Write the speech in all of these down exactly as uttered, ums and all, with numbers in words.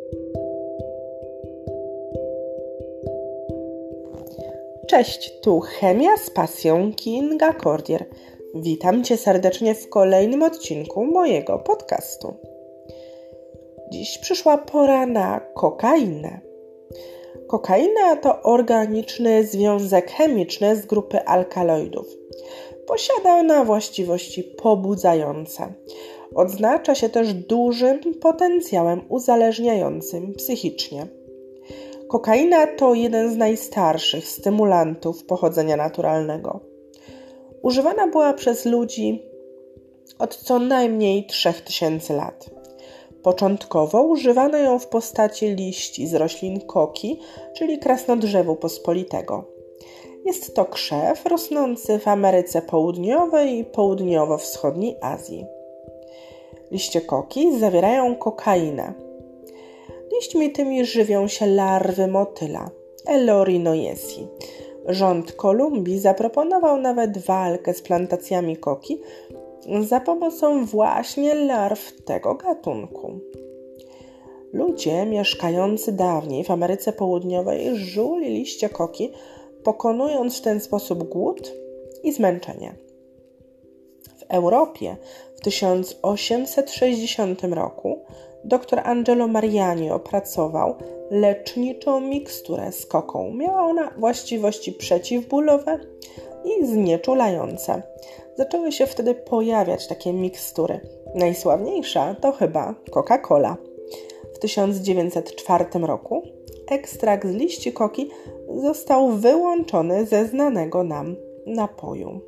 Cześć, tu Chemia z pasją Kinga Cordier. Witam Cię serdecznie w kolejnym odcinku mojego podcastu. Dziś przyszła pora na kokainę. Kokaina to organiczny związek chemiczny z grupy alkaloidów. Posiada ona właściwości pobudzające. Odznacza się też dużym potencjałem uzależniającym psychicznie. Kokaina to jeden z najstarszych stymulantów pochodzenia naturalnego. Używana była przez ludzi od co najmniej trzech tysięcy lat. Początkowo używano ją w postaci liści z roślin koki, czyli krasnodrzewu pospolitego. Jest to krzew rosnący w Ameryce Południowej i południowo-wschodniej Azji. Liście koki zawierają kokainę. Liśćmi tymi żywią się larwy motyla, Elorinoiesi. Rząd Kolumbii zaproponował nawet walkę z plantacjami koki za pomocą właśnie larw tego gatunku. Ludzie mieszkający dawniej w Ameryce Południowej żuli liście koki, pokonując w ten sposób głód i zmęczenie. W Europie w tysiąc osiemset sześćdziesiątym roku dr Angelo Mariani opracował leczniczą miksturę z koką. Miała ona właściwości przeciwbólowe i znieczulające. Zaczęły się wtedy pojawiać takie mikstury. Najsławniejsza to chyba Coca-Cola. W tysiąc dziewięćset czwartym roku ekstrakt z liści koki został wyłączony ze znanego nam napoju.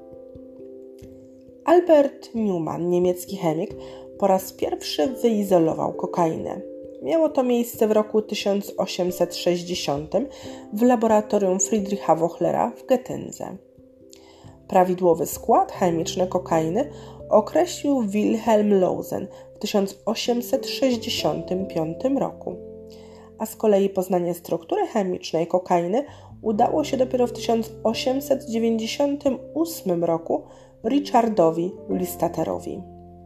Albert Newman, niemiecki chemik, po raz pierwszy wyizolował kokainę. Miało to miejsce w roku tysiąc osiemset sześćdziesiątym w laboratorium Friedricha Wochlera w Gettynze. Prawidłowy skład chemiczny kokainy określił Wilhelm Lausen w tysiąc osiemset sześćdziesiątym piątym roku, a z kolei poznanie struktury chemicznej kokainy udało się dopiero w tysiąc osiemset dziewięćdziesiątym ósmym roku Richardowi Listaterowi.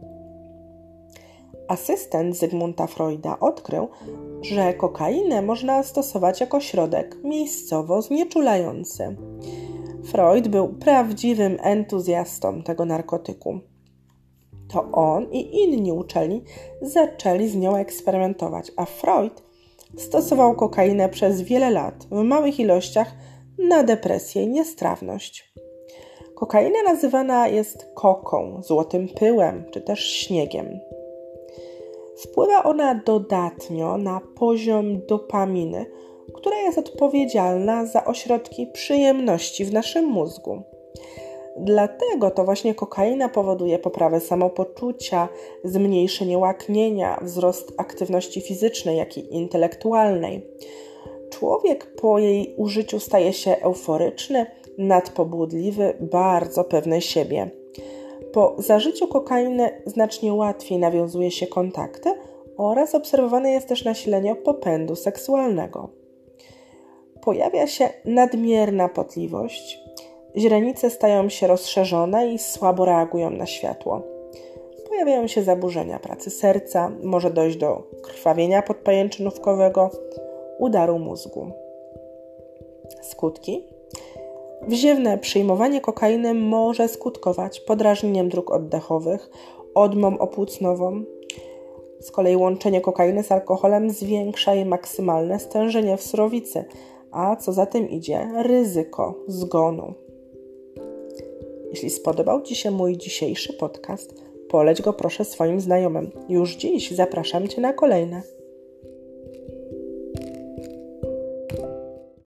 Asystent Zygmunta Freuda odkrył, że kokainę można stosować jako środek miejscowo znieczulający. Freud był prawdziwym entuzjastą tego narkotyku. To on i inni uczeni zaczęli z nią eksperymentować, a Freud stosował kokainę przez wiele lat w małych ilościach na depresję i niestrawność. Kokaina nazywana jest koką, złotym pyłem czy też śniegiem. Wpływa ona dodatnio na poziom dopaminy, która jest odpowiedzialna za ośrodki przyjemności w naszym mózgu. Dlatego to właśnie kokaina powoduje poprawę samopoczucia, zmniejszenie łaknienia, wzrost aktywności fizycznej, jak i intelektualnej. Człowiek po jej użyciu staje się euforyczny, nadpobudliwy, bardzo pewny siebie. Po zażyciu kokainy znacznie łatwiej nawiązuje się kontakty oraz obserwowane jest też nasilenie popędu seksualnego. Pojawia się nadmierna potliwość, źrenice stają się rozszerzone i słabo reagują na światło. Pojawiają się zaburzenia pracy serca, może dojść do krwawienia podpajęczynówkowego, udaru mózgu. Skutki? Wziewne przyjmowanie kokainy może skutkować podrażnieniem dróg oddechowych, odmą opłucnową. Z kolei łączenie kokainy z alkoholem zwiększa jej maksymalne stężenie w surowicy, a co za tym idzie, ryzyko zgonu. Jeśli spodobał Ci się mój dzisiejszy podcast, poleć go proszę swoim znajomym. Już dziś zapraszam Cię na kolejne.